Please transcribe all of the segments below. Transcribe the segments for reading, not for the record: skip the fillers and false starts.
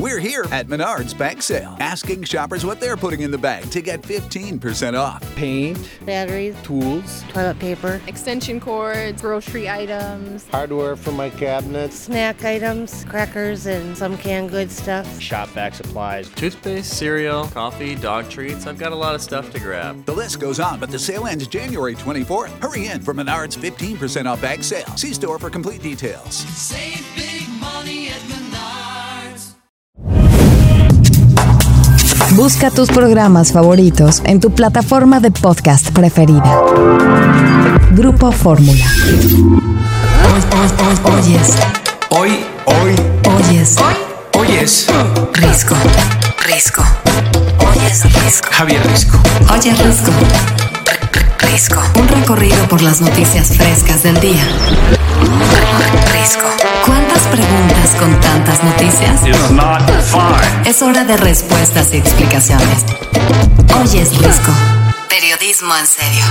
We're here at Menards Bag Sale, asking shoppers what they're putting in the bag to get 15% off. Paint, batteries, tools, toilet paper, extension cords, grocery items, hardware for my cabinets, snack items, crackers, and some canned goods stuff. Shop vac supplies, toothpaste, cereal, coffee, dog treats. I've got a lot of stuff to grab. The list goes on, but the sale ends January 24th. Hurry in for Menards 15% off bag sale. See store for complete details. Save big money at Menards. Busca tus programas favoritos en tu plataforma de podcast preferida. Grupo Fórmula. Oyes Risco. Oyes Risco. Javier Risco. Oyes Risco. Risco. Un recorrido por las noticias frescas del día. Risco. ¿Cuántas preguntas con tantas noticias? It's not fine. Es hora de respuestas y explicaciones. Oyes Risco. Periodismo en serio.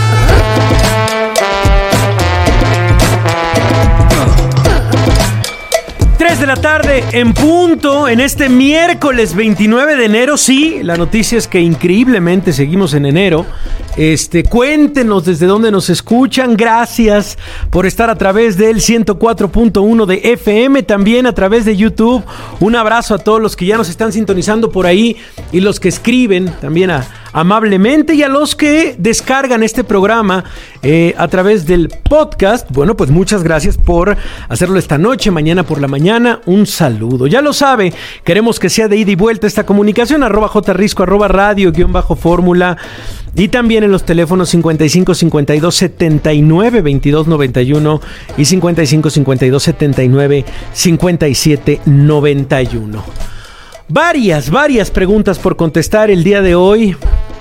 3 de la tarde en punto en este miércoles 29 de enero. Sí, la noticia es que increíblemente seguimos en enero. Cuéntenos desde dónde nos escuchan. Gracias por estar a través del 104.1 de FM, también a través de YouTube. Un abrazo a todos los que ya nos están sintonizando por ahí y los que escriben también amablemente, y a los que descargan este programa a través del podcast. Bueno, pues muchas gracias por hacerlo esta noche, mañana por la mañana. Un saludo. Ya lo sabe, queremos que sea de ida y vuelta esta comunicación. @jrisco, @radio_fórmula. Y también en los teléfonos 55 52 79 22 91 y 55 52 79 57 91. Varias preguntas por contestar el día de hoy.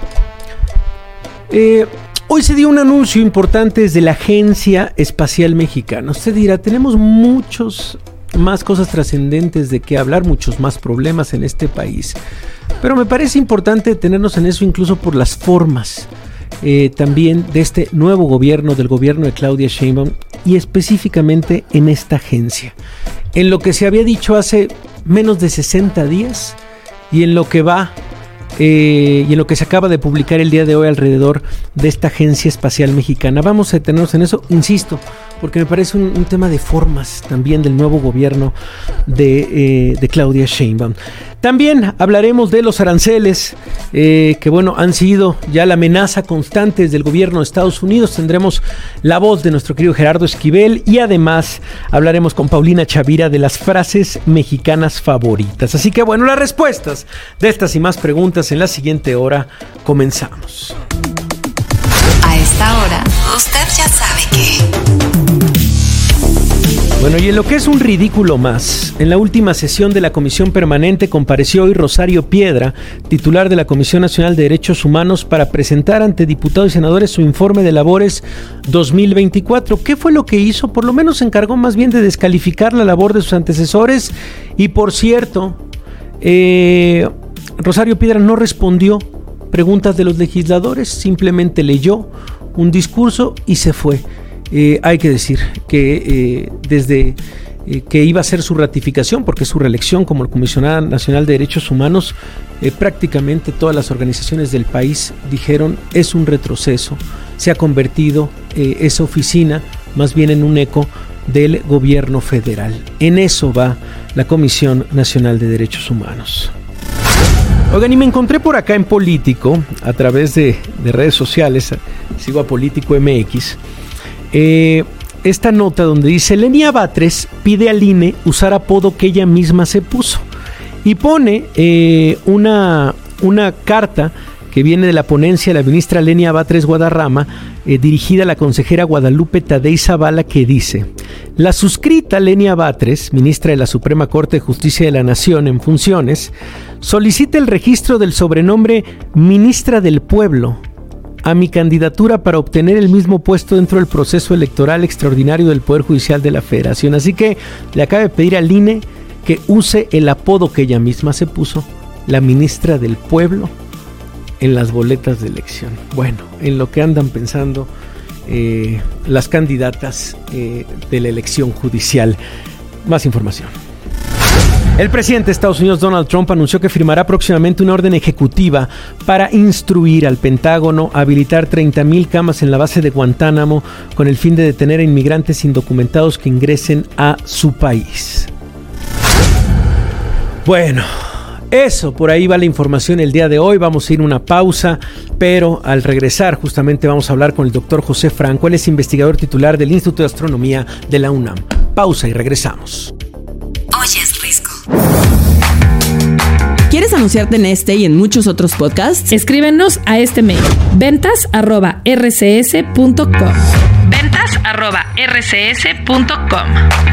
Hoy se dio un anuncio importante desde la Agencia Espacial Mexicana. Usted dirá, tenemos muchos más cosas trascendentes de qué hablar, muchos más problemas en este país. Pero me parece importante detenernos en eso, incluso por las formas también de este nuevo gobierno, del gobierno de Claudia Sheinbaum, y específicamente en esta agencia. En lo que se había dicho hace menos de 60 días y en lo que va y en lo que se acaba de publicar el día de hoy alrededor de esta Agencia Espacial Mexicana. Vamos a detenernos en eso, insisto, porque me parece un tema de formas también del nuevo gobierno de Claudia Sheinbaum. También hablaremos de los aranceles, que bueno, han sido ya la amenaza constante del gobierno de Estados Unidos. Tendremos la voz de nuestro querido Gerardo Esquivel y además hablaremos con Paulina Chavira de las frases mexicanas favoritas. Así que bueno, las respuestas de estas y más preguntas en la siguiente hora. Comenzamos. A esta hora, usted ya sabe que... Bueno, y en lo que es un ridículo más, en la última sesión de la Comisión Permanente compareció hoy Rosario Piedra, titular de la Comisión Nacional de Derechos Humanos, para presentar ante diputados y senadores su informe de labores 2024. ¿Qué fue lo que hizo? Por lo menos se encargó más bien de descalificar la labor de sus antecesores. Y por cierto, Rosario Piedra no respondió preguntas de los legisladores, simplemente leyó un discurso y se fue. Hay que decir que desde que iba a ser su ratificación, porque es su reelección como comisionada nacional de derechos humanos, prácticamente todas las organizaciones del país dijeron es un retroceso, se ha convertido esa oficina más bien en un eco del gobierno federal. En eso va la Comisión Nacional de Derechos Humanos. Oigan, y me encontré por acá en Político, a través de redes sociales, sigo a Político MX, esta nota donde dice: Lenia Batres pide al INE usar apodo que ella misma se puso, y pone una carta que viene de la ponencia de la ministra Lenia Batres Guadarrama, dirigida a la consejera Guadalupe Tadei Zavala, que dice: la suscrita Lenia Batres, ministra de la Suprema Corte de Justicia de la Nación en funciones, solicita el registro del sobrenombre Ministra del Pueblo a mi candidatura para obtener el mismo puesto dentro del proceso electoral extraordinario del Poder Judicial de la Federación. Así que le acaba de pedir al INE que use el apodo que ella misma se puso, la Ministra del Pueblo, en las boletas de elección. Bueno, en lo que andan pensando las candidatas de la elección judicial. Más información. El presidente de Estados Unidos, Donald Trump, anunció que firmará próximamente una orden ejecutiva para instruir al Pentágono a habilitar 30,000 camas en la base de Guantánamo con el fin de detener a inmigrantes indocumentados que ingresen a su país. Bueno, eso, por ahí va la información el día de hoy. Vamos a ir a una pausa, pero al regresar justamente vamos a hablar con el doctor José Franco. Él es investigador titular del Instituto de Astronomía de la UNAM. Pausa y regresamos. Oyes Risco. ¿Quieres anunciarte en este y en muchos otros podcasts? Escríbenos a este mail: ventas@rcs.com. ventas@rcs.com.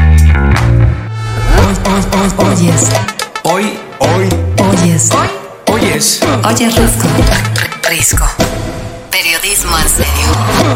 Oyes. Hoy. Oyes. Oyes. Oyes Risco. Risco. Periodismo en serio.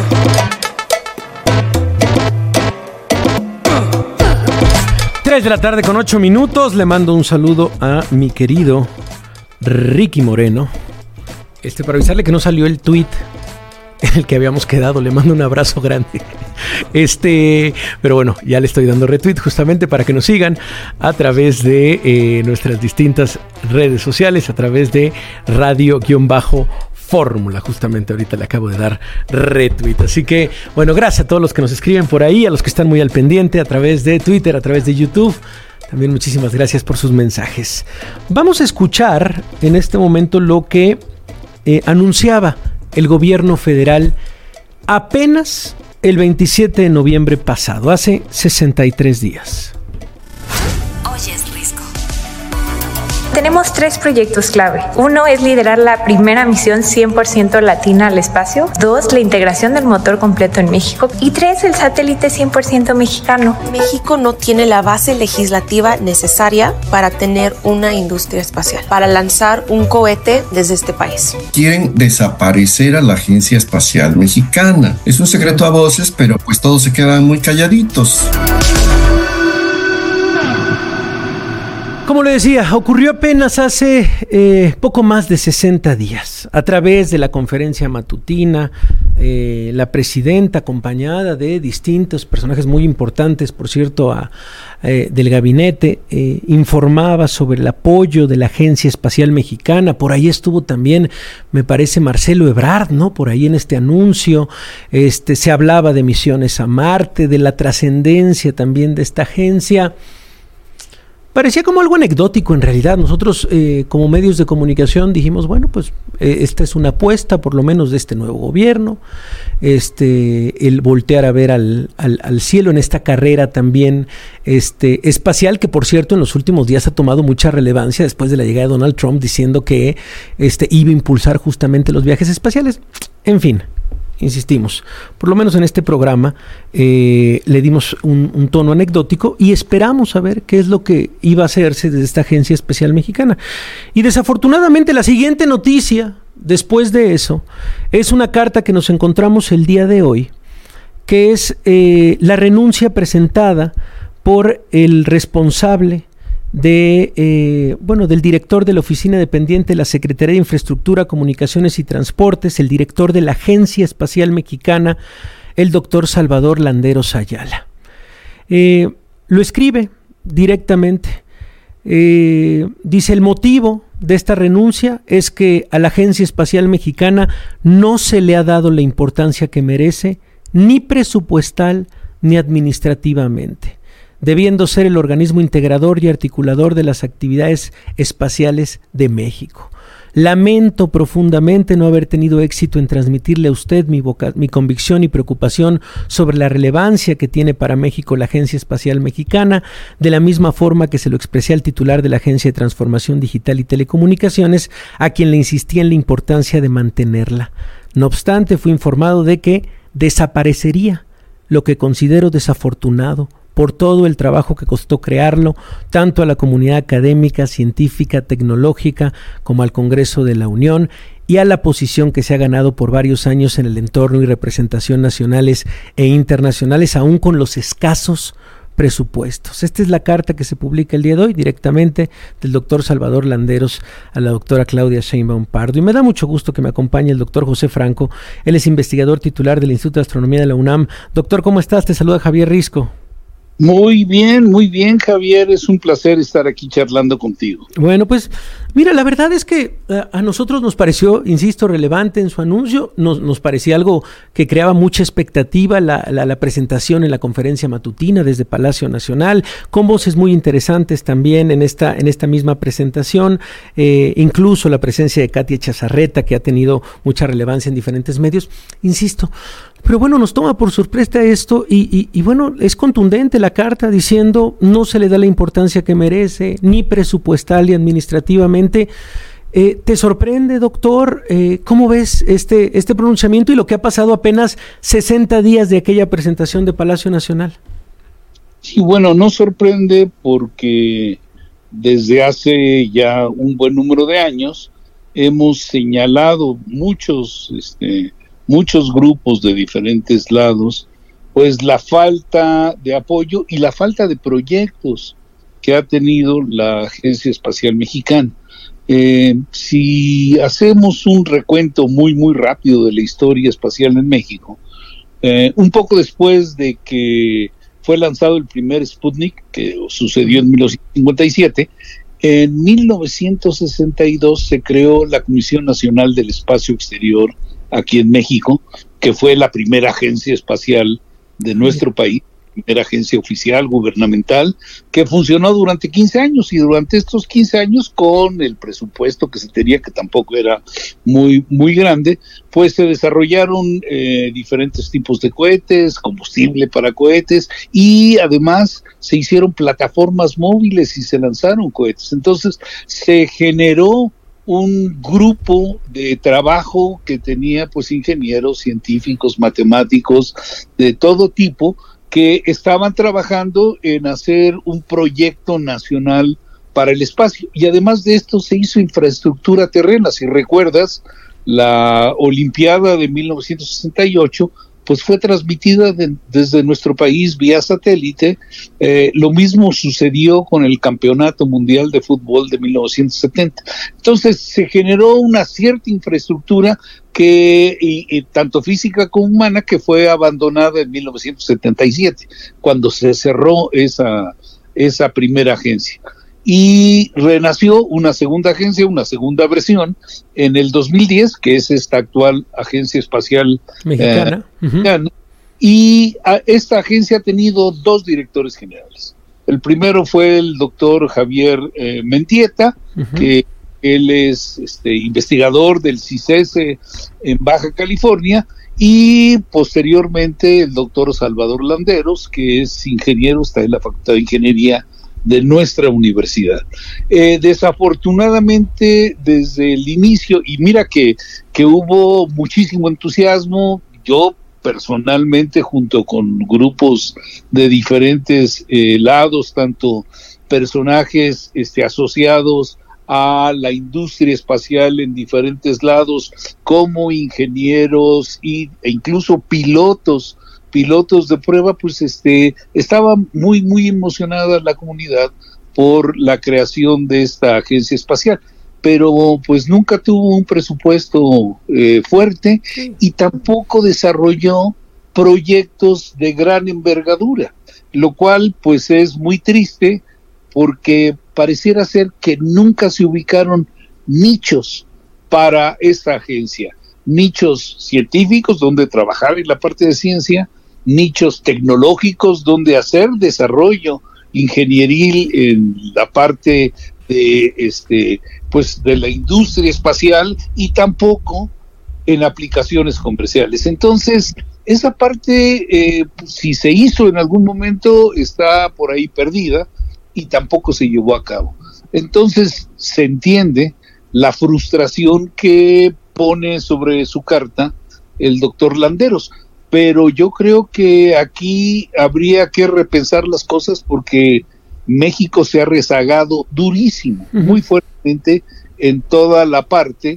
3 de la tarde con 8 minutos. Le mando un saludo a mi querido Ricky Moreno. Para avisarle que no salió el tweet en el que habíamos quedado. Le mando un abrazo grande. Pero bueno, ya le estoy dando retweet justamente para que nos sigan a través de nuestras distintas redes sociales, a través de Radio-Fórmula. Justamente ahorita le acabo de dar retweet. Así que, bueno, gracias a todos los que nos escriben por ahí, a los que están muy al pendiente a través de Twitter, a través de YouTube. También muchísimas gracias por sus mensajes. Vamos a escuchar en este momento lo que anunciaba el gobierno federal apenas el 27 de noviembre pasado, hace 63 días. Oyes Risco. Tenemos 3 proyectos clave. 1 es liderar la primera misión 100% latina al espacio. 2, la integración del motor completo en México. Y 3, el satélite 100% mexicano. México no tiene la base legislativa necesaria para tener una industria espacial, para lanzar un cohete desde este país. Quieren desaparecer a la Agencia Espacial Mexicana. Es un secreto a voces, pero pues todos se quedan muy calladitos. Como le decía, ocurrió apenas hace poco más de 60 días. A través de la conferencia matutina, la presidenta, acompañada de distintos personajes muy importantes, por cierto, del gabinete, informaba sobre el apoyo de la Agencia Espacial Mexicana. Por ahí estuvo también, me parece, Marcelo Ebrard, ¿no? Por ahí en este anuncio se hablaba de misiones a Marte, de la trascendencia también de esta agencia. Parecía como algo anecdótico en realidad. Nosotros como medios de comunicación dijimos, bueno, pues esta es una apuesta por lo menos de este nuevo gobierno, el voltear a ver al cielo en esta carrera también espacial, que por cierto en los últimos días ha tomado mucha relevancia después de la llegada de Donald Trump diciendo que iba a impulsar justamente los viajes espaciales. En fin, insistimos, por lo menos en este programa le dimos un tono anecdótico y esperamos a ver qué es lo que iba a hacerse desde esta Agencia Espacial Mexicana. Y desafortunadamente la siguiente noticia después de eso es una carta que nos encontramos el día de hoy, que es la renuncia presentada por el responsable del director de la oficina dependiente de la Secretaría de Infraestructura, Comunicaciones y Transportes, el director de la Agencia Espacial Mexicana, el doctor Salvador Landeros Ayala. Lo escribe directamente. Dice: el motivo de esta renuncia es que a la Agencia Espacial Mexicana no se le ha dado la importancia que merece, ni presupuestal ni administrativamente, debiendo ser el organismo integrador y articulador de las actividades espaciales de México. Lamento profundamente no haber tenido éxito en transmitirle a usted mi convicción y preocupación sobre la relevancia que tiene para México la Agencia Espacial Mexicana, de la misma forma que se lo expresé al titular de la Agencia de Transformación Digital y Telecomunicaciones, a quien le insistía en la importancia de mantenerla. No obstante, fui informado de que desaparecería, lo que considero desafortunado por todo el trabajo que costó crearlo, tanto a la comunidad académica, científica, tecnológica, como al Congreso de la Unión, y a la posición que se ha ganado por varios años en el entorno y representación nacionales e internacionales, aún con los escasos presupuestos. Esta es la carta que se publica el día de hoy directamente del doctor Salvador Landeros a la doctora Claudia Sheinbaum Pardo. Y me da mucho gusto que me acompañe el doctor José Franco. Él es investigador titular del Instituto de Astronomía de la UNAM. Doctor, ¿cómo estás? Te saluda Javier Risco. Muy bien, Javier, es un placer estar aquí charlando contigo. Bueno, pues mira, la verdad es que a nosotros nos pareció, insisto, relevante en su anuncio, nos parecía algo que creaba mucha expectativa la presentación en la conferencia matutina desde Palacio Nacional, con voces muy interesantes también en esta misma presentación, incluso la presencia de Katia Chazarreta, que ha tenido mucha relevancia en diferentes medios, insisto. Pero bueno, nos toma por sorpresa esto y bueno, es contundente la carta diciendo no se le da la importancia que merece, ni presupuestal ni administrativamente. ¿Te sorprende, doctor? ¿Cómo ves este pronunciamiento y lo que ha pasado apenas 60 días de aquella presentación de Palacio Nacional? Sí, bueno, no sorprende porque desde hace ya un buen número de años hemos señalado muchos grupos de diferentes lados, pues la falta de apoyo y la falta de proyectos que ha tenido la Agencia Espacial Mexicana. Si hacemos un recuento muy rápido de la historia espacial en México, un poco después de que fue lanzado el primer Sputnik, que sucedió en 1957, en 1962 se creó la Comisión Nacional del Espacio Exterior aquí en México, que fue la primera agencia espacial de nuestro país, primera agencia oficial gubernamental, que funcionó durante 15 años, y durante estos 15 años, con el presupuesto que se tenía, que tampoco era muy grande, pues se desarrollaron diferentes tipos de cohetes, combustible para cohetes, y además se hicieron plataformas móviles y se lanzaron cohetes. Entonces se generó un grupo de trabajo que tenía pues ingenieros, científicos, matemáticos de todo tipo, que estaban trabajando en hacer un proyecto nacional para el espacio. Y además de esto se hizo infraestructura terrena. Si recuerdas, la Olimpiada de 1968 pues fue transmitida desde nuestro país vía satélite. Lo mismo sucedió con el Campeonato Mundial de Fútbol de 1970. Entonces se generó una cierta infraestructura que tanto física como humana, que fue abandonada en 1977, cuando se cerró esa primera agencia. Y renació una segunda agencia, una segunda versión, en el 2010, que es esta actual Agencia Espacial Mexicana. Y esta agencia ha tenido dos directores generales. El primero fue el doctor Javier Mendieta, que él es investigador del CICESE en Baja California, y posteriormente el doctor Salvador Landeros, que es ingeniero, está en la Facultad de Ingeniería de nuestra universidad. Desafortunadamente, desde el inicio, y mira que hubo muchísimo entusiasmo, yo personalmente, junto con grupos de diferentes lados, tanto personajes asociados a la industria espacial en diferentes lados, como ingenieros e incluso pilotos de prueba, pues estaba muy emocionada la comunidad por la creación de esta agencia espacial, pero pues nunca tuvo un presupuesto fuerte y tampoco desarrolló proyectos de gran envergadura, lo cual pues es muy triste, porque pareciera ser que nunca se ubicaron nichos para esta agencia, nichos científicos donde trabajar en la parte de ciencia, nichos tecnológicos donde hacer desarrollo ingenieril en la parte de pues de la industria espacial, y tampoco en aplicaciones comerciales. Entonces, esa parte, si se hizo en algún momento, está por ahí perdida y tampoco se llevó a cabo. Entonces, se entiende la frustración que pone sobre su carta el doctor Landeros, pero yo creo que aquí habría que repensar las cosas, porque México se ha rezagado durísimo, muy fuertemente, en toda la parte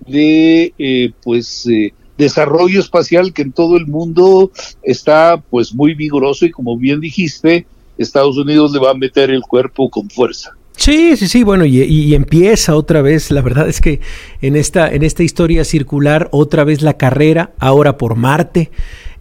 de desarrollo espacial, que en todo el mundo está pues muy vigoroso, y como bien dijiste, Estados Unidos le va a meter el cuerpo con fuerza. Sí, bueno, y empieza otra vez. La verdad es que en esta historia circular, otra vez la carrera, ahora por Marte.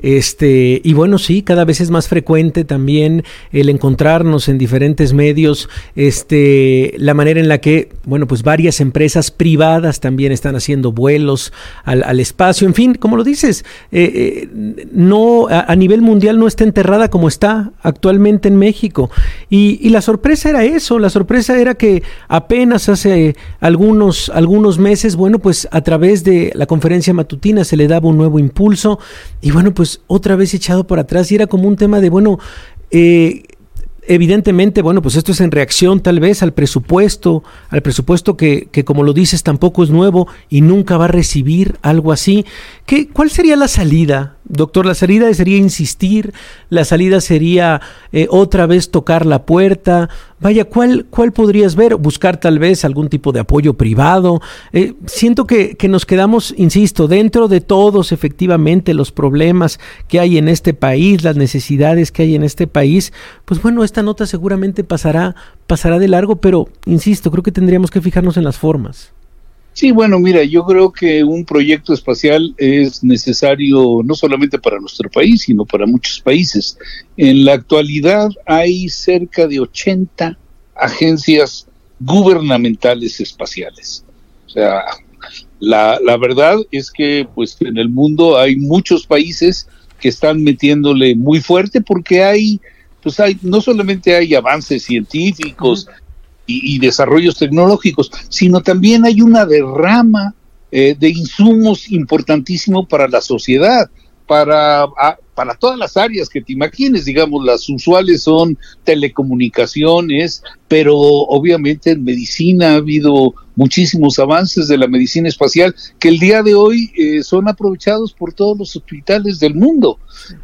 Y bueno, sí, cada vez es más frecuente también el encontrarnos en diferentes medios, la manera en la que, bueno, pues varias empresas privadas también están haciendo vuelos al espacio. En fin, como lo dices, no a nivel mundial no está enterrada como está actualmente en México. Y la sorpresa era eso, la sorpresa era que apenas hace algunos meses, bueno, pues a través de la conferencia matutina se le daba un nuevo impulso y bueno, pues otra vez echado para atrás y era como un tema de, bueno, evidentemente, bueno, pues esto es en reacción tal vez al presupuesto que como lo dices tampoco es nuevo y nunca va a recibir algo así. ¿Cuál sería la salida, doctor? La salida sería insistir, la salida sería otra vez tocar la puerta. Vaya, ¿cuál podrías ver? Buscar tal vez algún tipo de apoyo privado. Siento que nos quedamos, insisto, dentro de todos efectivamente los problemas que hay en este país, las necesidades que hay en este país. Pues bueno, esta nota seguramente pasará de largo, pero insisto, creo que tendríamos que fijarnos en las formas. Sí, bueno, mira, yo creo que un proyecto espacial es necesario no solamente para nuestro país, sino para muchos países. En la actualidad hay cerca de 80 agencias gubernamentales espaciales. O sea, la verdad es que pues en el mundo hay muchos países que están metiéndole muy fuerte porque no solamente hay avances científicos, y desarrollos tecnológicos, sino también hay una derrama de insumos importantísimo para la sociedad, para todas las áreas que te imagines. Digamos, las usuales son telecomunicaciones, pero obviamente en medicina ha habido muchísimos avances de la medicina espacial que el día de hoy son aprovechados por todos los hospitales del mundo.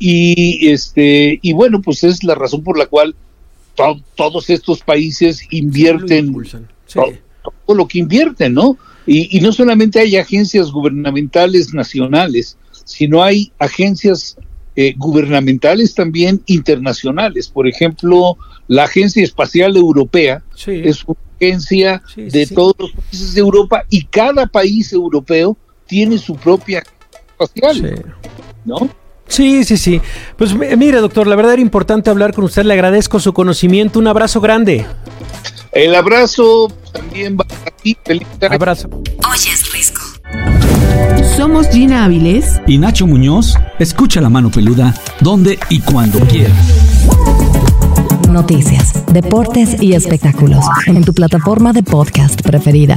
Y bueno, pues es la razón por la cual todos estos países invierten todo lo que invierten, ¿no? Y no solamente hay agencias gubernamentales nacionales, sino hay agencias gubernamentales también internacionales. Por ejemplo, la Agencia Espacial Europea es una agencia de todos los países de Europa y cada país europeo tiene su propia espacial, ¿no? Sí. Pues mire, doctor, la verdad era importante hablar con usted. Le agradezco su conocimiento. Un abrazo grande. El abrazo también va para ti. Feliz tarde. Abrazo. Oyes Risco. Somos Gina Áviles y Nacho Muñoz. Escucha La Mano Peluda donde y cuando quieras. Noticias, deportes y espectáculos en tu plataforma de podcast preferida.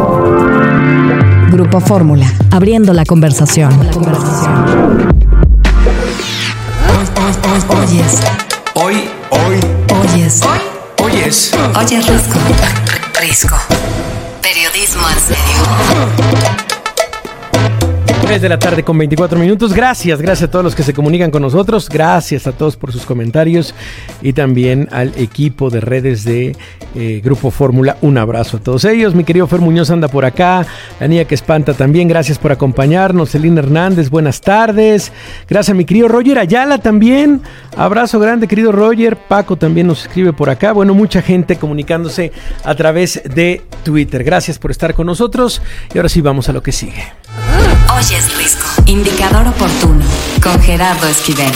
Grupo Fórmula, abriendo la conversación. Oyes. Oyes Risco. Periodismo en serio. 3 de la tarde con 24 minutos. Gracias a todos los que se comunican con nosotros. Gracias a todos por sus comentarios y también al equipo de redes de Grupo Fórmula. Un abrazo a todos ellos. Mi querido Fer Muñoz anda por acá. La niña que espanta también. Gracias por acompañarnos. Celina Hernández, buenas tardes. Gracias a mi querido Roger Ayala también. Abrazo grande, querido Roger. Paco también nos escribe por acá. Bueno, mucha gente comunicándose a través de Twitter. Gracias por estar con nosotros. Y ahora sí vamos a lo que sigue. Oyes Risco. Indicador oportuno con Gerardo Esquivel.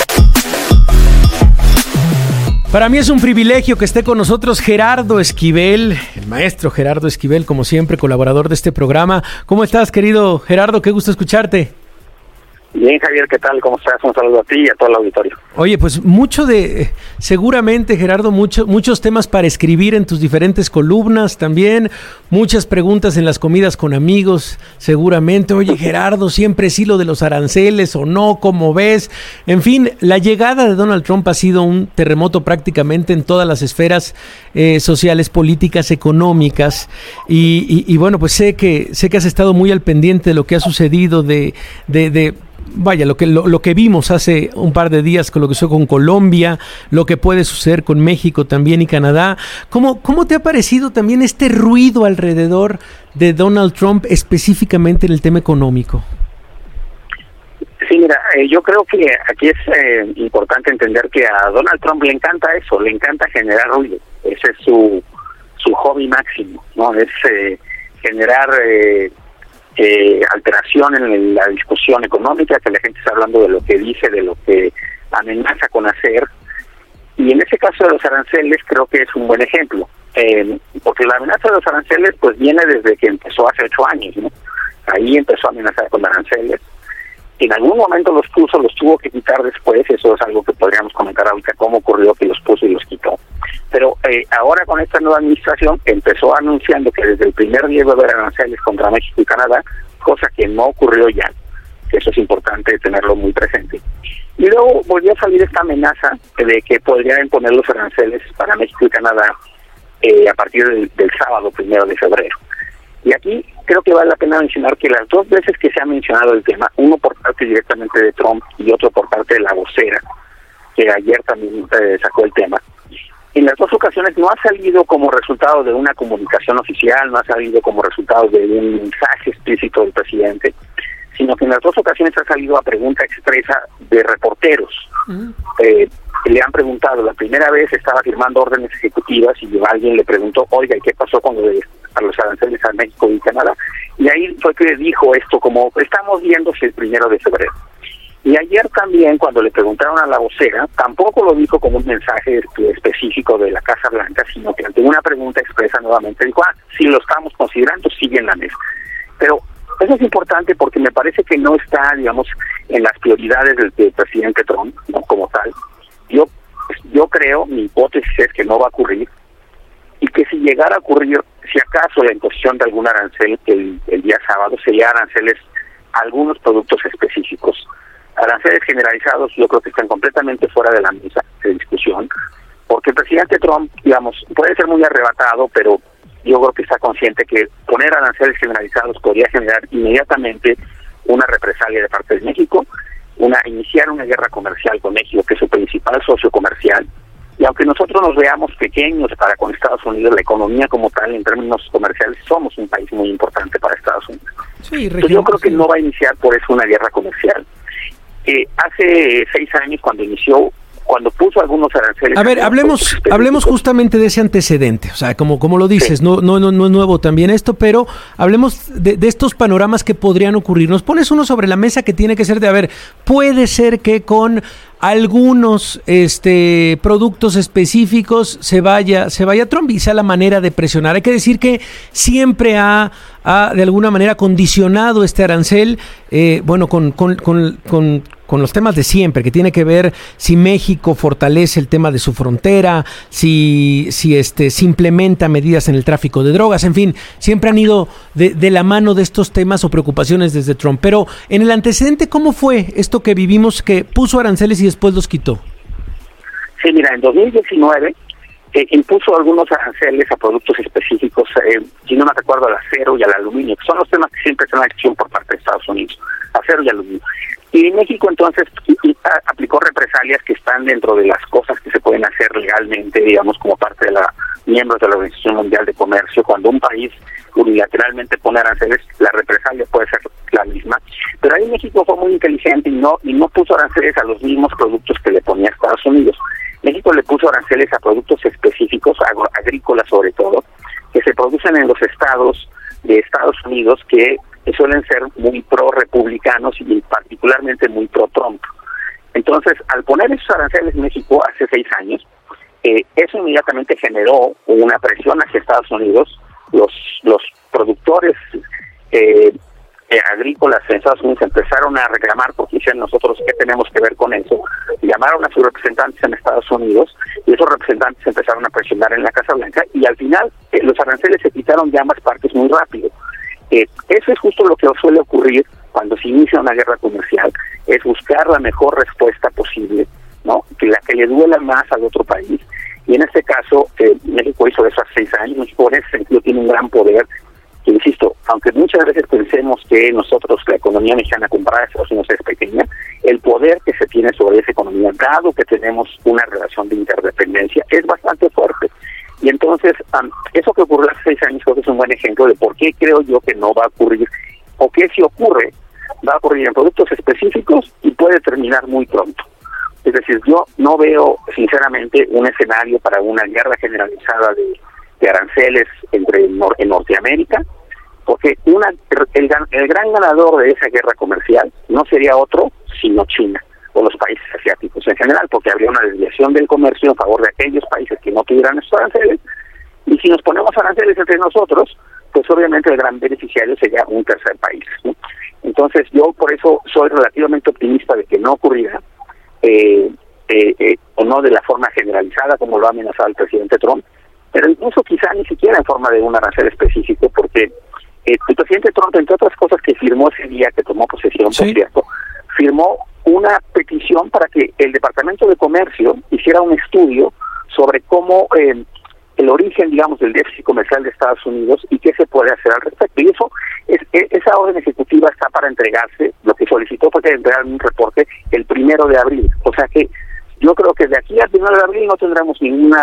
Para mí es un privilegio que esté con nosotros Gerardo Esquivel, el maestro Gerardo Esquivel, como siempre, colaborador de este programa. ¿Cómo estás, querido Gerardo? Qué gusto escucharte. Bien, Javier, ¿qué tal? ¿Cómo estás? Un saludo a ti y a todo el auditorio. Oye, pues seguramente, Gerardo, muchos temas para escribir en tus diferentes columnas también, muchas preguntas en las comidas con amigos, seguramente. Oye, Gerardo, siempre sí lo de los aranceles o no, ¿cómo ves? En fin, la llegada de Donald Trump ha sido un terremoto prácticamente en todas las esferas sociales, políticas, económicas, y bueno, pues sé que has estado muy al pendiente de lo que ha sucedido vaya, lo que vimos hace un par de días con lo que sucedió con Colombia, lo que puede suceder con México también y Canadá. ¿Cómo te ha parecido también este ruido alrededor de Donald Trump, específicamente en el tema económico? Sí, mira, yo creo que aquí es importante entender que a Donald Trump le encanta eso, le encanta generar ruido. Ese es su hobby máximo, ¿no? Es generar alteración en la discusión económica, que la gente está hablando de lo que dice, de lo que amenaza con hacer. Y en ese caso de los aranceles creo que es un buen ejemplo, porque la amenaza de los aranceles pues viene desde que empezó hace 8 años, ¿no? Ahí empezó a amenazar con aranceles. En algún momento los puso, los tuvo que quitar después. Eso es algo que podríamos comentar ahorita, cómo ocurrió que los puso y los quitó. Pero ahora con esta nueva administración empezó anunciando que desde el primer día iba a haber aranceles contra México y Canadá, cosa que no ocurrió ya, que eso es importante tenerlo muy presente. Y luego volvió a salir esta amenaza de que podrían imponer los aranceles para México y Canadá a partir del sábado 1 de febrero. Y aquí creo que vale la pena mencionar que las 2 veces que se ha mencionado el tema, uno por parte directamente de Trump y otro por parte de la vocera, que ayer también sacó el tema, en las 2 ocasiones no ha salido como resultado de una comunicación oficial, no ha salido como resultado de un mensaje explícito del presidente, sino que en las 2 ocasiones ha salido a pregunta expresa de reporteros. Le han preguntado, la primera vez estaba firmando órdenes ejecutivas y alguien le preguntó, oiga, ¿y qué pasó con los aranceles a México y Canadá? Y ahí fue que dijo esto, como estamos viéndose el 1 de febrero. Y ayer también, cuando le preguntaron a la vocera, tampoco lo dijo como un mensaje específico de la Casa Blanca, sino que ante una pregunta expresa nuevamente dijo, si lo estamos considerando, sigue en la mesa. Pero eso es importante porque me parece que no está, digamos, en las prioridades del presidente Trump, ¿no? Como tal. Yo creo, mi hipótesis es que no va a ocurrir, y que si llegara a ocurrir, si acaso la imposición de algún arancel el día sábado, sería aranceles a algunos productos específicos. Aranceles generalizados yo creo que están completamente fuera de la mesa de discusión, porque el presidente Trump, digamos, puede ser muy arrebatado, pero yo creo que está consciente que poner aranceles generalizados podría generar inmediatamente una represalia de parte de México, iniciar una guerra comercial con México, que es su principal socio comercial. Y aunque nosotros nos veamos pequeños para con Estados Unidos, la economía como tal, en términos comerciales, somos un país muy importante para Estados Unidos. Sí, entonces yo creo que no va a iniciar por eso una guerra comercial. Hace 6 años, cuando puso algunos aranceles... A ver, hablemos justamente de ese antecedente, o sea, como lo dices, sí. No es nuevo también esto, pero hablemos de estos panoramas que podrían ocurrir. Nos pones uno sobre la mesa que tiene que ser puede ser que con algunos productos específicos se vaya Trump y sea la manera de presionar. Hay que decir que siempre ha de alguna manera condicionado este arancel, con los temas de siempre, que tiene que ver si México fortalece el tema de su frontera, si implementa medidas en el tráfico de drogas, en fin, siempre han ido de la mano de estos temas o preocupaciones desde Trump. Pero en el antecedente, ¿cómo fue esto que vivimos, que puso aranceles y después los quitó? Sí, mira, en 2019 impuso algunos aranceles a productos específicos, si no me recuerdo, al acero y al aluminio, que son los temas que siempre están en acción por parte de Estados Unidos, acero y aluminio. Y México entonces aplicó represalias que están dentro de las cosas que se pueden hacer legalmente, digamos, como parte de miembros de la Organización Mundial de Comercio. Cuando un país unilateralmente pone aranceles, la represalia puede ser la misma. Pero ahí México fue muy inteligente y no puso aranceles a los mismos productos que le ponía Estados Unidos. México le puso aranceles a productos específicos, agrícolas sobre todo, que se producen en los estados de Estados Unidos que suelen ser muy pro-republicanos y particularmente muy pro-Trump. Entonces, al poner esos aranceles México hace 6 años, eso inmediatamente generó una presión hacia Estados Unidos. Los productores agrícolas en Estados Unidos empezaron a reclamar, porque dicen nosotros qué tenemos que ver con eso. Llamaron a sus representantes en Estados Unidos y esos representantes empezaron a presionar en la Casa Blanca y al final los aranceles se quitaron de ambas partes muy rápido. Eso es justo lo que suele ocurrir cuando se inicia una guerra comercial, es buscar la mejor respuesta posible, ¿no? La que le duela más al otro país. Y en este caso, México hizo eso hace 6 años, por ese sentido tiene un gran poder, que insisto, aunque muchas veces pensemos que nosotros, la economía mexicana comparada a Estados Unidos es pequeña, el poder que se tiene sobre esa economía, dado que tenemos una relación de interdependencia, es bastante fuerte. Y entonces, eso que ocurrió hace 6 años creo que es un buen ejemplo de por qué creo yo que no va a ocurrir, o que si ocurre, va a ocurrir en productos específicos y puede terminar muy pronto. Es decir, yo no veo, sinceramente, un escenario para una guerra generalizada de aranceles en Norteamérica, porque el gran ganador de esa guerra comercial no sería otro sino China o los países asiáticos en general, porque habría una desviación del comercio en favor de aquellos países que no tuvieran estos aranceles, y si nos ponemos aranceles entre nosotros, pues obviamente el gran beneficiario sería un tercer país, ¿no? Entonces yo por eso soy relativamente optimista de que no ocurrirá, o no de la forma generalizada como lo ha amenazado el presidente Trump, pero incluso quizá ni siquiera en forma de un arancel específico, porque el presidente Trump, entre otras cosas que firmó ese día que tomó posesión, por cierto, firmó una petición para que el Departamento de Comercio hiciera un estudio sobre cómo el origen, digamos, del déficit comercial de Estados Unidos y qué se puede hacer al respecto. Y eso, esa orden ejecutiva está para entregarse, lo que solicitó fue que entregaran un reporte el 1 de abril. O sea que yo creo que de aquí al 1 de abril no tendremos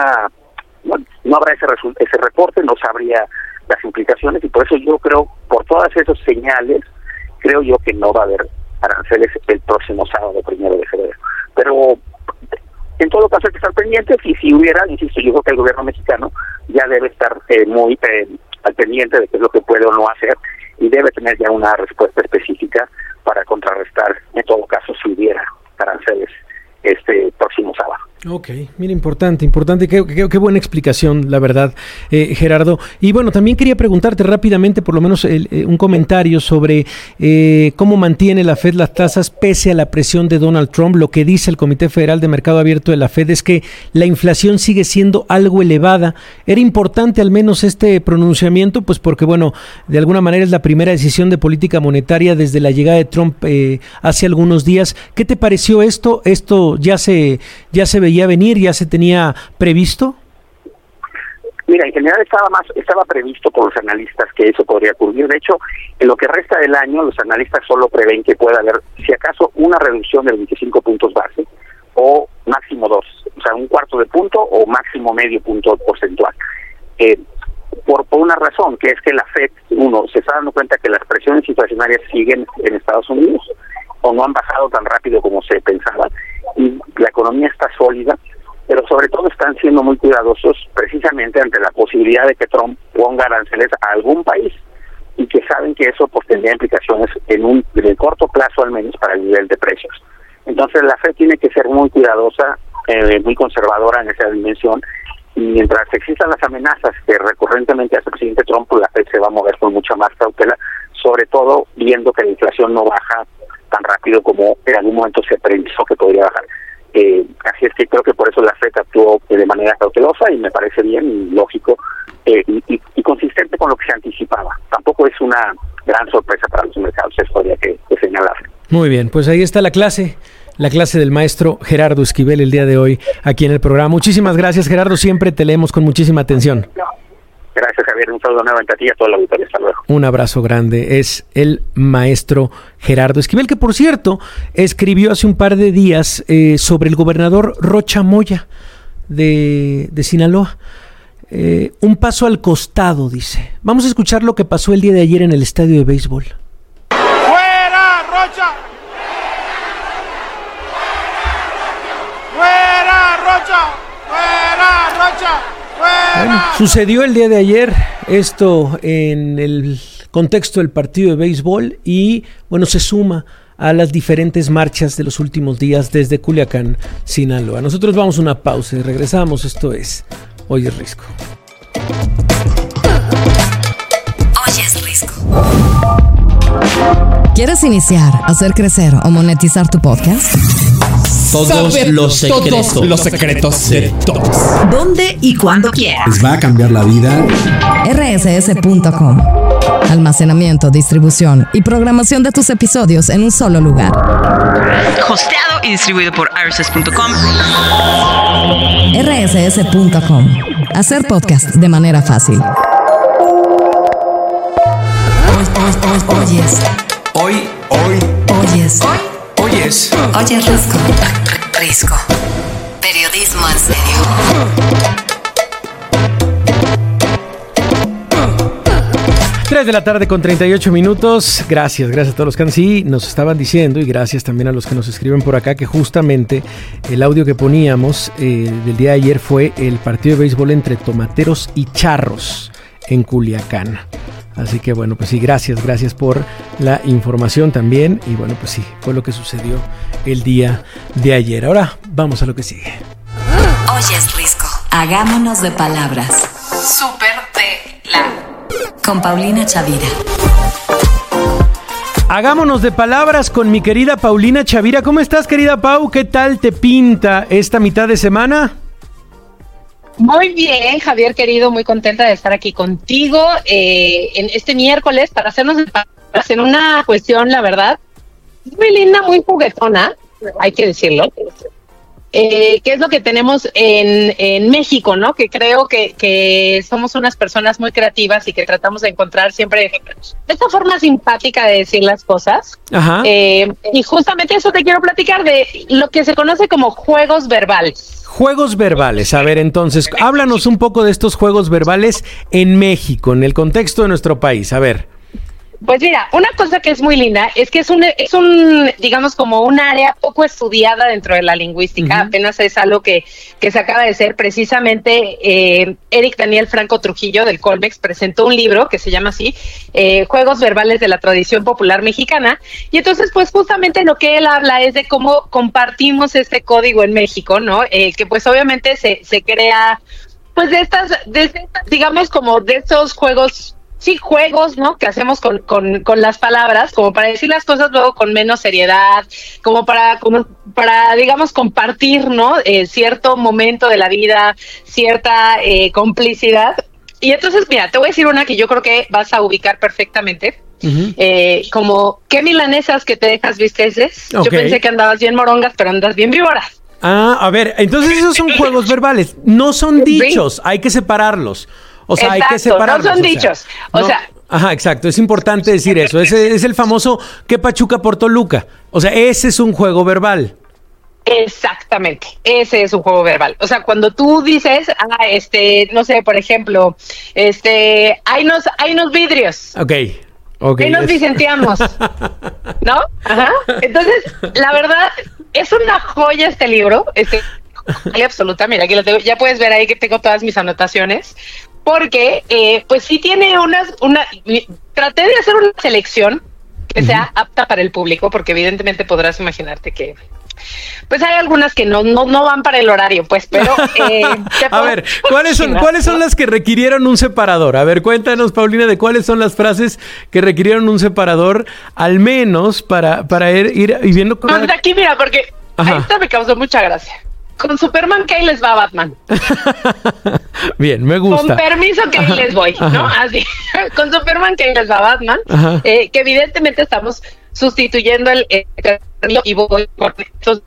no habrá ese reporte, no sabría las implicaciones, y por eso yo creo, por todas esas señales, creo yo que no va a haber aranceles el próximo sábado, 1 de febrero. Pero en todo caso hay que estar pendientes, y si hubiera, insisto, yo creo que el gobierno mexicano ya debe estar muy al pendiente de qué es lo que puede o no hacer, y debe tener ya una respuesta específica para contrarrestar, en todo caso, si hubiera aranceles este próximo sábado. Ok, mira, importante, qué buena explicación, la verdad, Gerardo. Y bueno, también quería preguntarte rápidamente, por lo menos un comentario sobre cómo mantiene la Fed las tasas pese a la presión de Donald Trump. Lo que dice el Comité Federal de Mercado Abierto de la Fed es que la inflación sigue siendo algo elevada. Era importante al menos este pronunciamiento, pues porque, bueno, de alguna manera es la primera decisión de política monetaria desde la llegada de Trump hace algunos días. ¿Qué te pareció esto? ¿Esto ya se veía venir, ya se tenía previsto? Mira, en general estaba previsto por los analistas que eso podría ocurrir. De hecho, en lo que resta del año, los analistas solo prevén que pueda haber, si acaso, una reducción de 25 puntos base o máximo 2, o sea, un cuarto de punto o máximo medio punto porcentual. Por una razón, que es que la Fed, se está dando cuenta que las presiones inflacionarias siguen en Estados Unidos o no han bajado tan rápido como se pensaba, y la economía está sólida, pero sobre todo están siendo muy cuidadosos precisamente ante la posibilidad de que Trump ponga aranceles a algún país, y que saben que eso pues tendría implicaciones en el corto plazo al menos para el nivel de precios. Entonces la Fed tiene que ser muy cuidadosa, muy conservadora en esa dimensión, y mientras existan las amenazas que recurrentemente hace el presidente Trump, pues la Fed se va a mover con mucha más cautela, sobre todo viendo que la inflación no baja tan rápido como en algún momento se pensó que podría bajar. Así es que creo que por eso la FED actuó de manera cautelosa, y me parece bien y lógico y consistente con lo que se anticipaba. Tampoco es una gran sorpresa para los mercados, eso habría que señalar. Muy bien, pues ahí está la clase del maestro Gerardo Esquivel el día de hoy aquí en el programa. Muchísimas gracias, Gerardo, siempre te leemos con muchísima atención. Gracias, Javier. Un saludo nuevamente a ti y a toda la auditoría. Hasta luego. Un abrazo grande. Es el maestro Gerardo Esquivel, que por cierto escribió hace un par de días sobre el gobernador Rocha Moya de Sinaloa. Un paso al costado, dice. Vamos a escuchar lo que pasó el día de ayer en el estadio de béisbol. ¡Fuera, Rocha! ¡Fuera, Rocha! ¡Fuera, Rocha! Bueno, sucedió el día de ayer esto en el contexto del partido de béisbol y, bueno, se suma a las diferentes marchas de los últimos días desde Culiacán, Sinaloa. Nosotros vamos a una pausa y regresamos. Esto es Hoy es Risco. Hoy es Risco. ¿Quieres iniciar, hacer crecer o monetizar tu podcast? Todos los secretos de todos. ¿Dónde y cuándo quieras? Les va a cambiar la vida. rss.com. Almacenamiento, distribución y programación de tus episodios en un solo lugar. Hosteado y distribuido por rss.com. rss.com. Hacer podcast de manera fácil. Hoy es Risco. Periodismo en serio. 3 de la tarde con 38 minutos. Gracias a todos los que sí nos estaban diciendo, y gracias también a los que nos escriben por acá, que justamente el audio que poníamos del día de ayer fue el partido de béisbol entre Tomateros y Charros en Culiacán. Así que bueno, pues sí, gracias por la información también. Y bueno, pues sí, fue lo que sucedió el día de ayer. Ahora vamos a lo que sigue. Oyes, Risco. Hagámonos de palabras. Súper de la. Con Paulina Chavira. Hagámonos de palabras con mi querida Paulina Chavira. ¿Cómo estás, querida Pau? ¿Qué tal te pinta esta mitad de semana? Muy bien, Javier querido, muy contenta de estar aquí contigo en este miércoles para hacernos en una cuestión, la verdad, muy linda, muy juguetona, hay que decirlo. ¿Qué es lo que tenemos en México, no? Que creo que somos unas personas muy creativas y que tratamos de encontrar siempre esta forma simpática de decir las cosas. Ajá. Y justamente eso te quiero platicar de lo que se conoce como juegos verbales. Juegos verbales. A ver, entonces, háblanos un poco de estos juegos verbales en México, en el contexto de nuestro país. A ver. Pues mira, una cosa que es muy linda es que es un digamos, como un área poco estudiada dentro de la lingüística. Uh-huh. Apenas es algo que se acaba de hacer. Precisamente Eric Daniel Franco Trujillo del Colmex presentó un libro que se llama así, Juegos Verbales de la Tradición Popular Mexicana. Y entonces, pues justamente lo que él habla es de cómo compartimos este código en México, ¿no? Que pues obviamente se crea, pues de estas, digamos, como de estos juegos. Sí, juegos, ¿no? Que hacemos con las palabras, como para decir las cosas luego con menos seriedad, como para digamos, compartir, ¿no? Cierto momento de la vida, cierta complicidad. Y entonces, mira, te voy a decir una que yo creo que vas a ubicar perfectamente. Uh-huh. Como, ¿qué milanesas que te dejas visteces? Okay. Yo pensé que andabas bien morongas, pero andas bien víboras. Ah, a ver, entonces esos son juegos verbales, no son dichos, hay que separarlos. O sea, exacto, hay que separarlos. No son dichos. O sea. Ajá, exacto. Es importante decir eso. Ese es el famoso ¿qué Pachuca por Toluca? O sea, ese es un juego verbal. Exactamente. Ese es un juego verbal. O sea, cuando tú dices, no sé, por ejemplo, hay unos vidrios. Ok. Ahí nos vicenteamos. ¿No? Ajá. Entonces, la verdad, es una joya este libro. Absoluta. Mira, aquí lo tengo. Ya puedes ver ahí que tengo todas mis anotaciones. Porque, pues sí tiene traté de hacer una selección que sea apta para el público, porque evidentemente podrás imaginarte que, pues hay algunas que no van para el horario, pues, pero... a ver, ¿cuáles son las que requirieron un separador? A ver, cuéntanos, Paulina, de cuáles son las frases que requirieron un separador, al menos para ir viendo... No, de aquí, mira, porque esta me causó mucha gracia. Con Superman que ahí les va Batman. Bien, me gusta. Con permiso que ahí les voy, ¿no? Así. Con Superman que ahí les va Batman. Que evidentemente estamos sustituyendo el y voy por estos.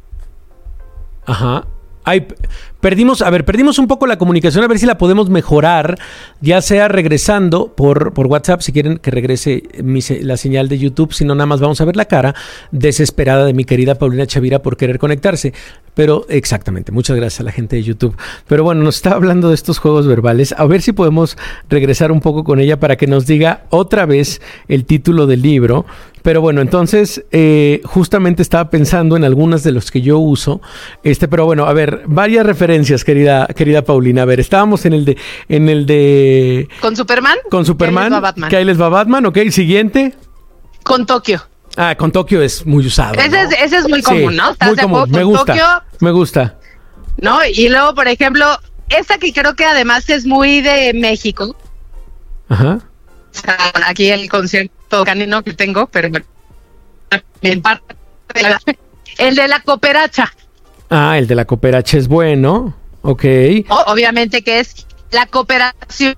Ajá. Ay, perdimos un poco la comunicación, a ver si la podemos mejorar, ya sea regresando por WhatsApp, si quieren que regrese la señal de YouTube, si no nada más vamos a ver la cara desesperada de mi querida Paulina Chavira por querer conectarse. Pero exactamente, muchas gracias a la gente de YouTube. Pero bueno, nos está hablando de estos juegos verbales, a ver si podemos regresar un poco con ella para que nos diga otra vez el título del libro. Pero bueno, entonces justamente estaba pensando en algunas de los que yo uso, pero bueno, a ver, varias referencias, querida Paulina. A ver, estábamos en el de ¿Con Superman? Con Superman, que ahí les va Batman, ok, siguiente. Con Tokio. Ah, con Tokio es muy usado, ¿no? Ese es muy común, ¿no? ¿Estás de acuerdo? Me gusta. ¿No? Y luego, por ejemplo, esta que creo que además es muy de México. Ajá. O sea, aquí el concierto canino que tengo, pero en parte el de la cooperacha. Ah, el de la cooperacha es bueno. Ok. Obviamente que es la cooperación.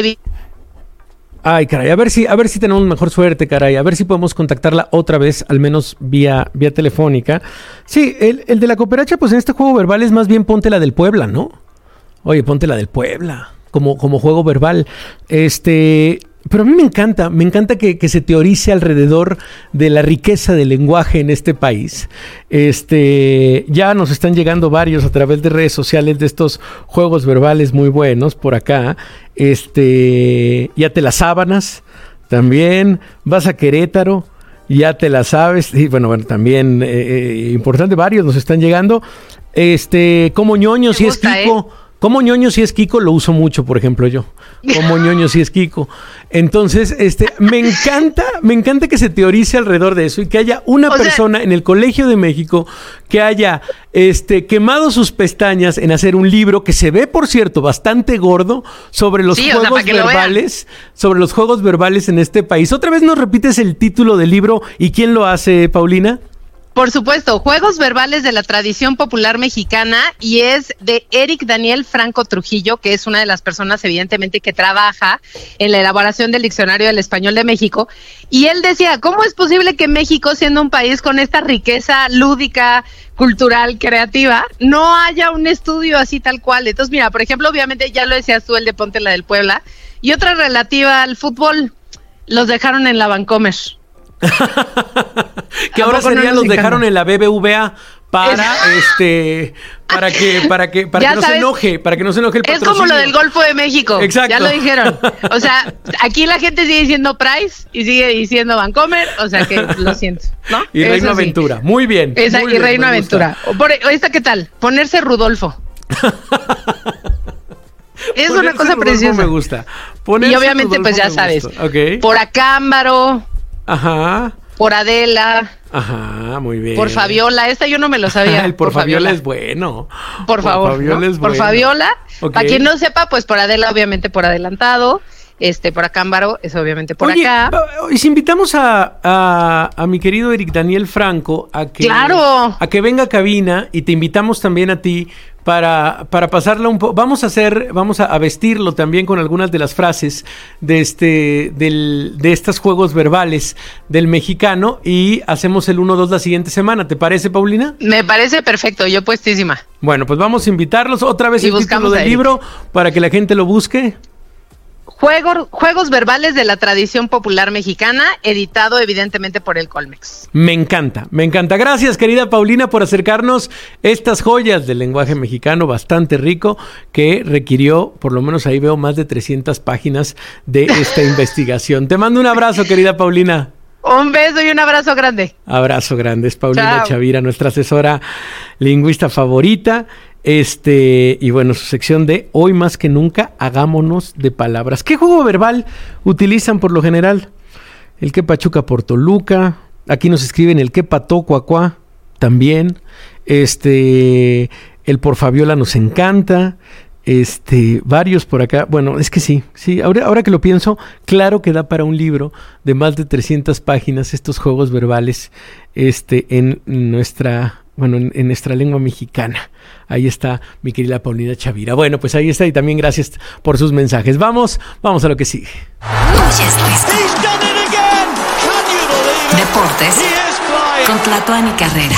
Ay, caray, a ver si tenemos mejor suerte, caray, a ver si podemos contactarla otra vez, al menos vía telefónica. Sí, el de la cooperacha, pues en este juego verbal es más bien ponte la del Puebla, ¿no? Oye, ponte la del Puebla, como juego verbal. Pero a mí me encanta que se teorice alrededor de la riqueza del lenguaje en este país. Ya nos están llegando varios a través de redes sociales de estos juegos verbales muy buenos por acá. Ya te las sábanas también. Vas a Querétaro, ya te la sabes. Y bueno, también importante, varios nos están llegando. Como ñoños y es Kiko. Como ñoño si es Kiko, lo uso mucho, por ejemplo, yo. Como ñoño si es Kiko. Entonces, me encanta que se teorice alrededor de eso y que haya una persona en el Colegio de México que haya quemado sus pestañas en hacer un libro que se ve, por cierto, bastante gordo sobre los juegos verbales, sobre los juegos verbales en este país. ¿Otra vez nos repites el título del libro y quién lo hace, Paulina? Por supuesto, Juegos Verbales de la Tradición Popular Mexicana, y es de Eric Daniel Franco Trujillo, que es una de las personas evidentemente que trabaja en la elaboración del Diccionario del Español de México, y él decía, ¿cómo es posible que México, siendo un país con esta riqueza lúdica, cultural, creativa, no haya un estudio así tal cual? Entonces, mira, por ejemplo, obviamente ya lo decías tú, el de Ponte la del Puebla, y otra relativa al fútbol, los dejaron en la Vancomer. Que ahora serían los dejaron en la BBVA para que no se enoje el patrocinio. Es como lo del Golfo de México. Exacto. Ya lo dijeron. O sea, aquí la gente sigue diciendo Price y sigue diciendo Vancomer, o sea que lo siento, ¿no? Y Reino Aventura. Muy bien. Exacto, y Reino Aventura. ¿Esta qué tal? Ponerse Rudolfo. Es una cosa preciosa. Me gusta. Y obviamente, pues ya sabes. Okay. Por Acámbaro. Ajá. Por Adela. Ajá, muy bien. Por Fabiola, esta yo no me lo sabía. El por Fabiola es bueno. Por favor. Fabiola, ¿no? Es por bueno. Fabiola. Okay. Para quien no sepa, pues por Adela, obviamente por adelantado. Por Acámbaro, es obviamente por acá. Y si invitamos a mi querido Eric Daniel Franco a que venga a cabina, y te invitamos también a ti para pasarla un poco. Vamos a vestirlo también con algunas de las frases de estos juegos verbales del mexicano, y hacemos el 1-2 la siguiente semana. ¿Te parece, Paulina? Me parece perfecto, yo puestísima. Bueno, pues vamos a invitarlos otra vez, el título del libro para que la gente lo busque. Juegos Verbales de la Tradición Popular Mexicana, editado evidentemente por el Colmex. Me encanta. Gracias, querida Paulina, por acercarnos estas joyas del lenguaje mexicano bastante rico, que requirió, por lo menos ahí veo, más de 300 páginas de esta investigación. Te mando un abrazo, querida Paulina. Un beso y un abrazo grande. Abrazo grande. Es Paulina Chavira, nuestra asesora lingüista favorita. Y bueno, su sección de Hoy más que nunca, hagámonos de palabras. ¿Qué juego verbal utilizan por lo general? El que pachuca por Toluca. Aquí nos escriben el que pató cuacuá también. El por Fabiola nos encanta. Varios por acá. Bueno, es que sí. Ahora que lo pienso, claro que da para un libro de más de 300 páginas estos juegos verbales en nuestra lengua mexicana. Ahí está mi querida Paulina Chavira. Bueno, pues ahí está, y también gracias por sus mensajes. Vamos a lo que sigue. Deportes con Tlatuani Carrera.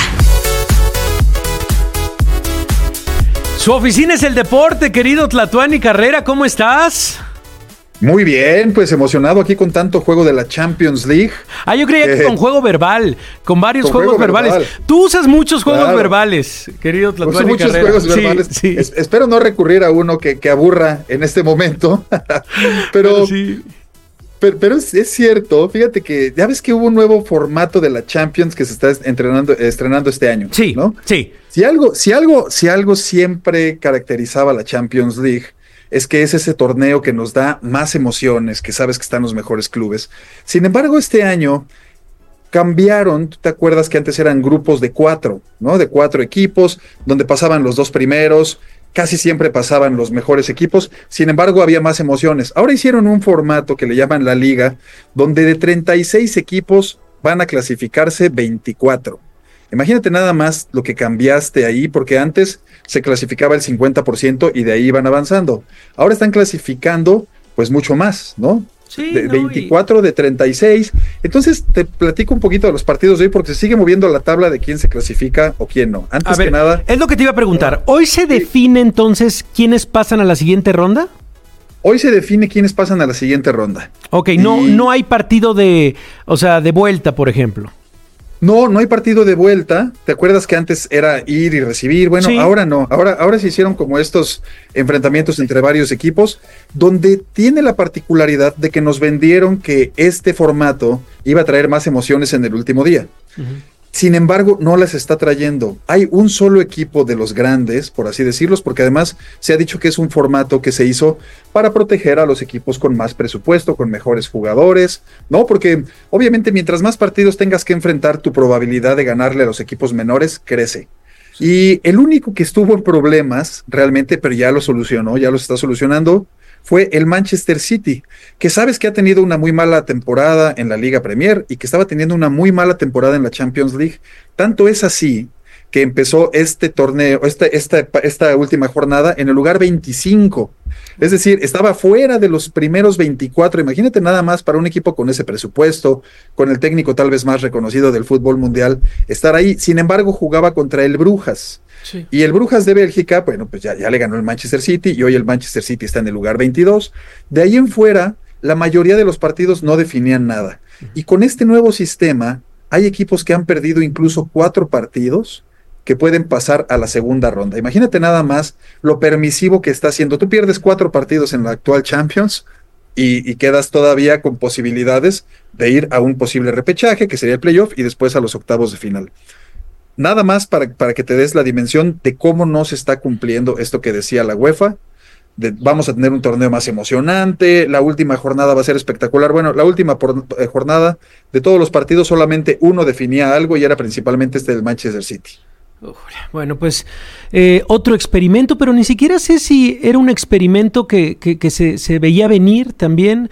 Su oficina es el deporte, querido Tlatuani Carrera. ¿Cómo estás? Muy bien, pues emocionado aquí con tanto juego de la Champions League. Yo creía que con juego verbal, con varios juegos verbales. Tú usas muchos juegos verbales, querido Tlatuani Carrera. Muchos juegos verbales. Sí. Espero no recurrir a uno que aburra en este momento, pero es cierto. Fíjate que ya ves que hubo un nuevo formato de la Champions que se está estrenando este año. Sí, ¿no? Sí. Si algo siempre caracterizaba a la Champions League, es que es ese torneo que nos da más emociones, que sabes que están los mejores clubes. Sin embargo, este año cambiaron. ¿Tú te acuerdas que antes eran grupos de 4, ¿no? De 4 equipos, donde pasaban los 2 primeros, casi siempre pasaban los mejores equipos, sin embargo había más emociones. Ahora hicieron un formato que le llaman la Liga, donde de 36 equipos van a clasificarse 24. Imagínate nada más lo que cambiaste ahí, porque antes se clasificaba el 50% y de ahí iban avanzando. Ahora están clasificando pues mucho más, ¿no? Sí, de 24, de 36. Entonces te platico un poquito de los partidos de hoy, porque se sigue moviendo la tabla de quién se clasifica o quién no. Antes que nada, es lo que te iba a preguntar. ¿Hoy se define entonces quiénes pasan a la siguiente ronda? Hoy se define quiénes pasan a la siguiente ronda. Ok, no hay partido de vuelta, por ejemplo. No hay partido de vuelta. ¿Te acuerdas que antes era ir y recibir? Bueno, sí. Ahora no. Ahora se hicieron como estos enfrentamientos entre varios equipos, donde tiene la particularidad de que nos vendieron que este formato iba a traer más emociones en el último día. Uh-huh. Sin embargo, no las está trayendo. Hay un solo equipo de los grandes, por así decirlos, porque además se ha dicho que es un formato que se hizo para proteger a los equipos con más presupuesto, con mejores jugadores, ¿no? Porque obviamente mientras más partidos tengas que enfrentar, tu probabilidad de ganarle a los equipos menores crece. Y el único que estuvo en problemas realmente, pero ya lo solucionó, ya lo está solucionando, fue el Manchester City, que sabes que ha tenido una muy mala temporada en la Liga Premier y que estaba teniendo una muy mala temporada en la Champions League. Tanto es así que empezó este torneo, esta última jornada en el lugar 25. Es decir, estaba fuera de los primeros 24. Imagínate nada más para un equipo con ese presupuesto, con el técnico tal vez más reconocido del fútbol mundial, estar ahí. Sin embargo, jugaba contra el Brujas. Sí. Y el Brujas de Bélgica, bueno, pues ya le ganó el Manchester City y hoy el Manchester City está en el lugar 22. De ahí en fuera, la mayoría de los partidos no definían nada. Y con este nuevo sistema, hay equipos que han perdido incluso 4 partidos que pueden pasar a la segunda ronda. Imagínate nada más lo permisivo que está haciendo. Tú pierdes 4 partidos en la actual Champions y quedas todavía con posibilidades de ir a un posible repechaje, que sería el playoff, y después a los octavos de final. Nada más para que te des la dimensión de cómo no se está cumpliendo esto que decía la UEFA. Vamos a tener un torneo más emocionante, la última jornada va a ser espectacular. Bueno, la última jornada de todos los partidos solamente uno definía algo y era principalmente este del Manchester City. Bueno, pues otro experimento, pero ni siquiera sé si era un experimento que se veía venir también,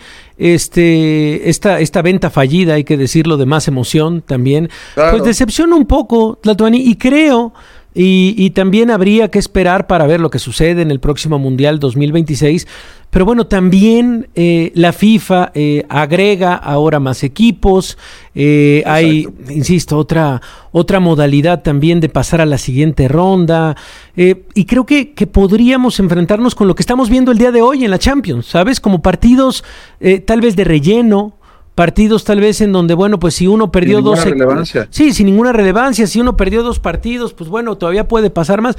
esta venta fallida, hay que decirlo, de Más Emoción también, claro. Pues decepciona un poco, Tlatuani, y creo, y también habría que esperar para ver lo que sucede en el próximo Mundial 2026, pero bueno, también la FIFA agrega ahora más equipos, hay, insisto, otra modalidad también de pasar a la siguiente ronda, y creo que podríamos enfrentarnos con lo que estamos viendo el día de hoy en la Champions, ¿sabes? Como partidos tal vez de relleno, partidos tal vez en donde, bueno, pues si uno perdió sin ninguna relevancia. Sí, sin ninguna relevancia, si uno perdió 2 partidos, pues bueno, todavía puede pasar más.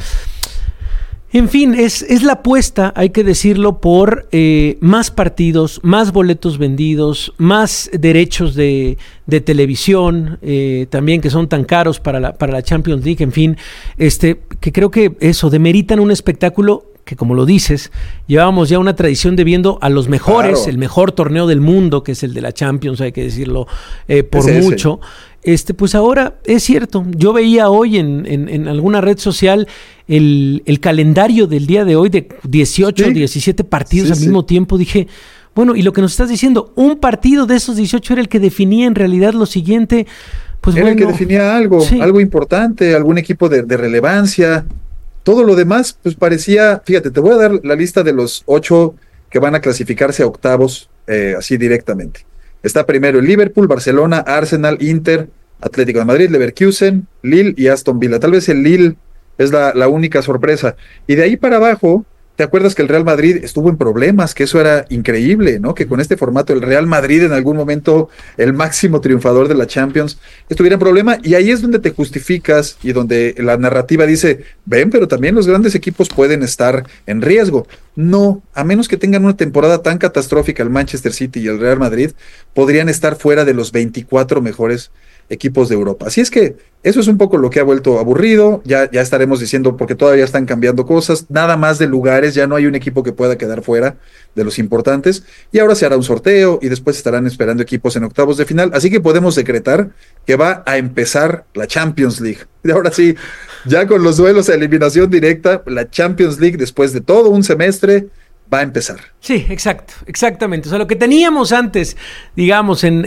En fin, es la apuesta, hay que decirlo, por más partidos, más boletos vendidos, más derechos de televisión, también que son tan caros para la Champions League, en fin, que creo que eso, demeritan un espectáculo que, como lo dices, llevábamos ya una tradición de viendo a los mejores, claro. El mejor torneo del mundo, que es el de la Champions, hay que decirlo, por mucho. Pues ahora es cierto, yo veía hoy en alguna red social el calendario del día de hoy de 18, 17 partidos al mismo tiempo. Dije, bueno, y lo que nos estás diciendo, un partido de esos 18 era el que definía en realidad lo siguiente. Pues era bueno, el que definía algo importante, algún equipo de relevancia. Todo lo demás, pues parecía, fíjate, te voy a dar la lista de los 8 que van a clasificarse a octavos, así directamente. Está primero el Liverpool, Barcelona, Arsenal, Inter, Atlético de Madrid, Leverkusen, Lille y Aston Villa. Tal vez el Lille es la única sorpresa. Y de ahí para abajo, ¿te acuerdas que el Real Madrid estuvo en problemas? Que eso era increíble, ¿no? Que con este formato el Real Madrid en algún momento, el máximo triunfador de la Champions, estuviera en problema. Y ahí es donde te justificas y donde la narrativa dice, ven, pero también los grandes equipos pueden estar en riesgo. No, a menos que tengan una temporada tan catastrófica el Manchester City y el Real Madrid, podrían estar fuera de los 24 mejores equipos de Europa. Así es que eso es un poco lo que ha vuelto aburrido, ya estaremos diciendo, porque todavía están cambiando cosas, nada más de lugares, ya no hay un equipo que pueda quedar fuera de los importantes, y ahora se hará un sorteo, y después estarán esperando equipos en octavos de final, así que podemos decretar que va a empezar la Champions League. Y ahora sí, ya con los duelos a eliminación directa, la Champions League, después de todo un semestre, va a empezar. Sí, exactamente. O sea, lo que teníamos antes, digamos, en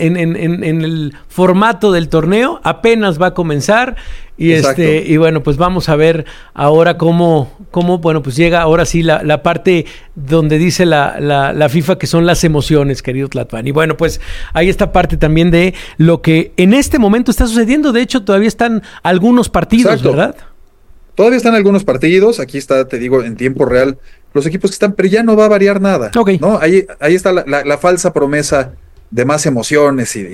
el formato del torneo, apenas va a comenzar. Y y bueno, pues vamos a ver ahora cómo bueno, pues llega ahora sí la parte donde dice la FIFA que son las emociones, querido Tlatuani. Y bueno, pues hay esta parte también de lo que en este momento está sucediendo. De hecho, todavía están algunos partidos, ¿verdad? Todavía están algunos partidos. Aquí está, te digo, en tiempo real los equipos que están, pero ya no va a variar nada, ¿no? Ahí está la falsa promesa de más emociones y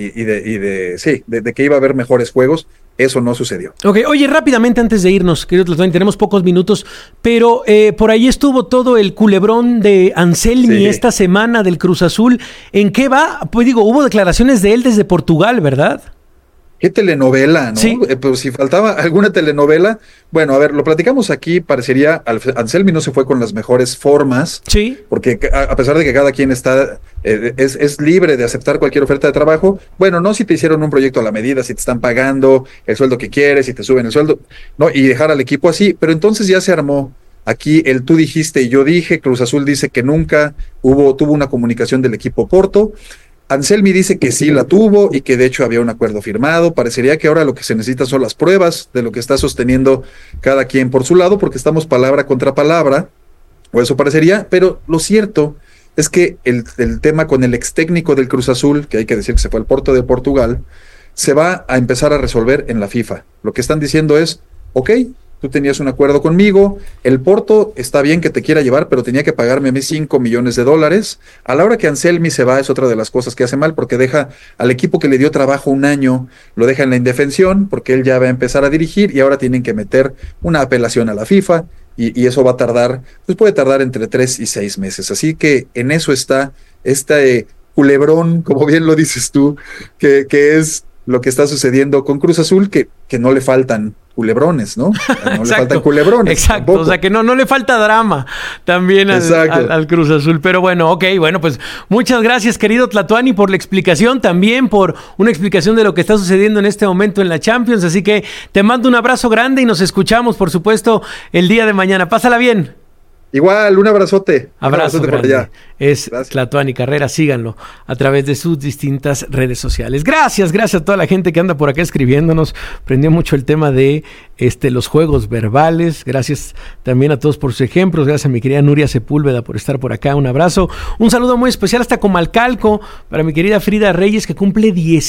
de que iba a haber mejores juegos. Eso no sucedió. Oye, rápidamente antes de irnos, querido Tlatuani, tenemos pocos minutos, pero por ahí estuvo todo el culebrón de Anselmi esta semana del Cruz Azul. ¿En qué va? Pues digo, hubo declaraciones de él desde Portugal, ¿verdad? ¿Qué telenovela, no? Sí. Pues si faltaba alguna telenovela, bueno, a ver, lo platicamos aquí, parecería, Anselmi no se fue con las mejores formas, sí, porque a pesar de que cada quien está, es libre de aceptar cualquier oferta de trabajo, bueno, no si te hicieron un proyecto a la medida, si te están pagando el sueldo que quieres, si te suben el sueldo, no, y dejar al equipo así, pero entonces ya se armó. Aquí el tú dijiste y yo dije, Cruz Azul dice que nunca tuvo una comunicación del equipo Porto. Anselmi dice que sí la tuvo y que de hecho había un acuerdo firmado. Parecería que ahora lo que se necesita son las pruebas de lo que está sosteniendo cada quien por su lado, porque estamos palabra contra palabra, o eso parecería, pero lo cierto es que el tema con el ex técnico del Cruz Azul, que hay que decir que se fue al Porto de Portugal, se va a empezar a resolver en la FIFA. Lo que están diciendo es, ok, tú tenías un acuerdo conmigo, el Porto está bien que te quiera llevar, pero tenía que pagarme a mí $5 millones. A la hora que Anselmi se va es otra de las cosas que hace mal, porque deja al equipo que le dio trabajo un año, lo deja en la indefensión, porque él ya va a empezar a dirigir y ahora tienen que meter una apelación a la FIFA y eso va a tardar, pues puede tardar entre 3 y 6 meses. Así que en eso está este culebrón, como bien lo dices tú, que es lo que está sucediendo con Cruz Azul, que no le faltan culebrones, ¿no? No le faltan culebrones. Exacto, tampoco. O sea que no le falta drama también al Cruz Azul. Pero bueno, ok, bueno, pues muchas gracias, querido Tlatuani, por la explicación, también por una explicación de lo que está sucediendo en este momento en la Champions. Así que te mando un abrazo grande y nos escuchamos, por supuesto, el día de mañana. Pásala bien. Igual, un abrazote. Abrazo por grande. allá. Es Tlatuani Carrera, síganlo a través de sus distintas redes sociales. Gracias a toda la gente que anda por acá escribiéndonos. Prendió mucho el tema de los juegos verbales. Gracias también a todos por sus ejemplos. Gracias a mi querida Nuria Sepúlveda por estar por acá. Un abrazo. Un saludo muy especial hasta Comalcalco para mi querida Frida Reyes, que cumple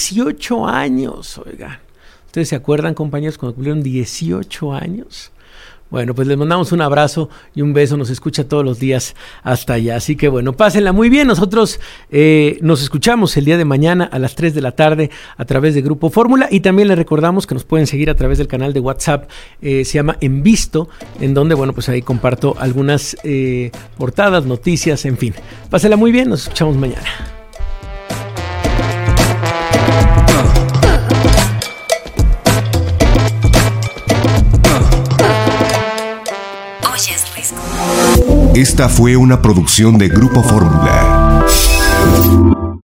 18 años. Oigan, ¿ustedes se acuerdan, compañeros, cuando cumplieron 18 años? Bueno, pues les mandamos un abrazo y un beso, nos escucha todos los días hasta allá, así que bueno, pásenla muy bien. Nosotros nos escuchamos el día de mañana a las 3 de la tarde a través de Grupo Fórmula, y también les recordamos que nos pueden seguir a través del canal de WhatsApp, se llama En Visto, en donde, bueno, pues ahí comparto algunas portadas, noticias, en fin. Pásenla muy bien, nos escuchamos mañana. Esta fue una producción de Grupo Fórmula.